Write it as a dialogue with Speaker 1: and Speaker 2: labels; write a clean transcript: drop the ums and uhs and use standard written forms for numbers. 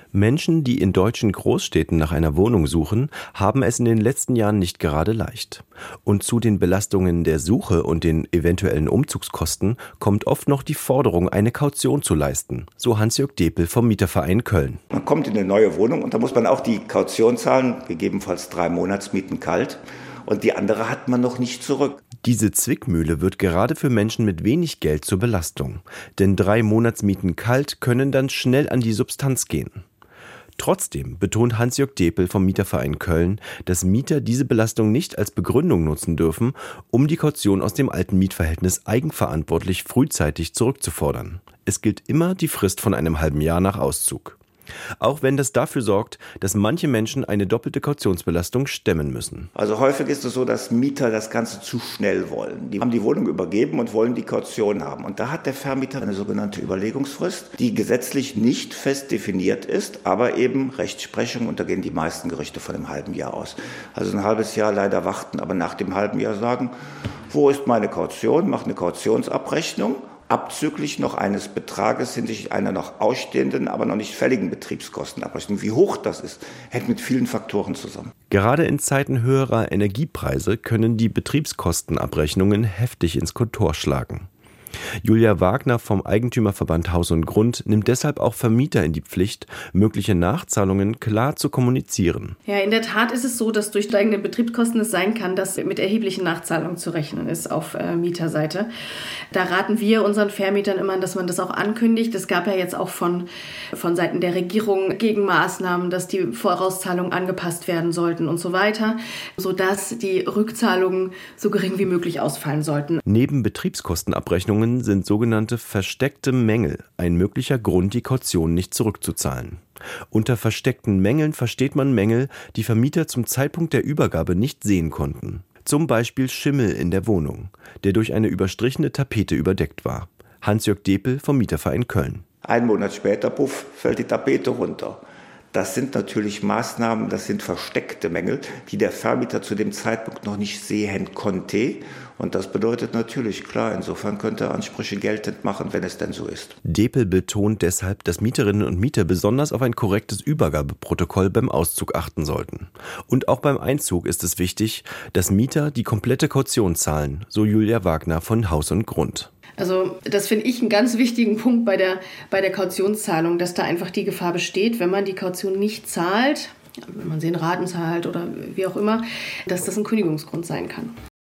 Speaker 1: Menschen, die in deutschen Großstädten nach einer Wohnung suchen, haben es in den letzten Jahren nicht gerade leicht. Und zu den Belastungen der Suche und den eventuellen Umzugskosten kommt oft noch die Forderung, eine Kaution zu leisten, so Hans-Jörg Depel vom Mieterverein Köln.
Speaker 2: Man kommt in eine neue Wohnung und da muss man auch die Kaution zahlen, gegebenenfalls 3 Monatsmieten kalt. Und die andere hat man noch nicht zurück.
Speaker 1: Diese Zwickmühle wird gerade für Menschen mit wenig Geld zur Belastung. Denn 3 Monatsmieten kalt können dann schnell an die Substanz gehen. Trotzdem betont Hans-Jörg Depel vom Mieterverein Köln, dass Mieter diese Belastung nicht als Begründung nutzen dürfen, um die Kaution aus dem alten Mietverhältnis eigenverantwortlich frühzeitig zurückzufordern. Es gilt immer die Frist von einem halben Jahr nach Auszug. Auch wenn das dafür sorgt, dass manche Menschen eine doppelte Kautionsbelastung stemmen müssen.
Speaker 2: Also häufig ist es so, dass Mieter das Ganze zu schnell wollen. Die haben die Wohnung übergeben und wollen die Kaution haben. Und da hat der Vermieter eine sogenannte Überlegungsfrist, die gesetzlich nicht fest definiert ist, aber eben Rechtsprechung, und da gehen die meisten Gerichte von einem halben Jahr aus. Also ein halbes Jahr leider warten, aber nach dem halben Jahr sagen, wo ist meine Kaution, macht eine Kautionsabrechnung, abzüglich noch eines Betrages hinsichtlich einer noch ausstehenden, aber noch nicht fälligen Betriebskostenabrechnung. Wie hoch das ist, hängt mit vielen Faktoren zusammen.
Speaker 1: Gerade in Zeiten höherer Energiepreise können die Betriebskostenabrechnungen heftig ins Kontor schlagen. Julia Wagner vom Eigentümerverband Haus und Grund nimmt deshalb auch Vermieter in die Pflicht, mögliche Nachzahlungen klar zu kommunizieren.
Speaker 3: Ja, in der Tat ist es so, dass durch steigende Betriebskosten es sein kann, dass mit erheblichen Nachzahlungen zu rechnen ist auf Mieterseite. Da raten wir unseren Vermietern immer, dass man das auch ankündigt. Es gab ja jetzt auch von Seiten der Regierung Gegenmaßnahmen, dass die Vorauszahlungen angepasst werden sollten und so weiter, sodass die Rückzahlungen so gering wie möglich ausfallen sollten.
Speaker 1: Neben Betriebskostenabrechnungen sind sogenannte versteckte Mängel ein möglicher Grund, die Kaution nicht zurückzuzahlen. Unter versteckten Mängeln versteht man Mängel, die Vermieter zum Zeitpunkt der Übergabe nicht sehen konnten. Zum Beispiel Schimmel in der Wohnung, der durch eine überstrichene Tapete überdeckt war. Hans-Jörg Depel vom Mieterverein Köln.
Speaker 2: 1 Monat später, puff, fällt die Tapete runter. Das sind natürlich Maßnahmen, das sind versteckte Mängel, die der Vermieter zu dem Zeitpunkt noch nicht sehen konnte. Und das bedeutet natürlich, klar, insofern könnte er Ansprüche geltend machen, wenn es denn so ist.
Speaker 1: Depel betont deshalb, dass Mieterinnen und Mieter besonders auf ein korrektes Übergabeprotokoll beim Auszug achten sollten. Und auch beim Einzug ist es wichtig, dass Mieter die komplette Kaution zahlen, so Julia Wagner von Haus und Grund.
Speaker 3: Also das finde ich einen ganz wichtigen Punkt bei der Kautionszahlung, dass da einfach die Gefahr besteht, wenn man die Kaution nicht zahlt, wenn man sie in Raten zahlt oder wie auch immer, dass das ein Kündigungsgrund sein kann.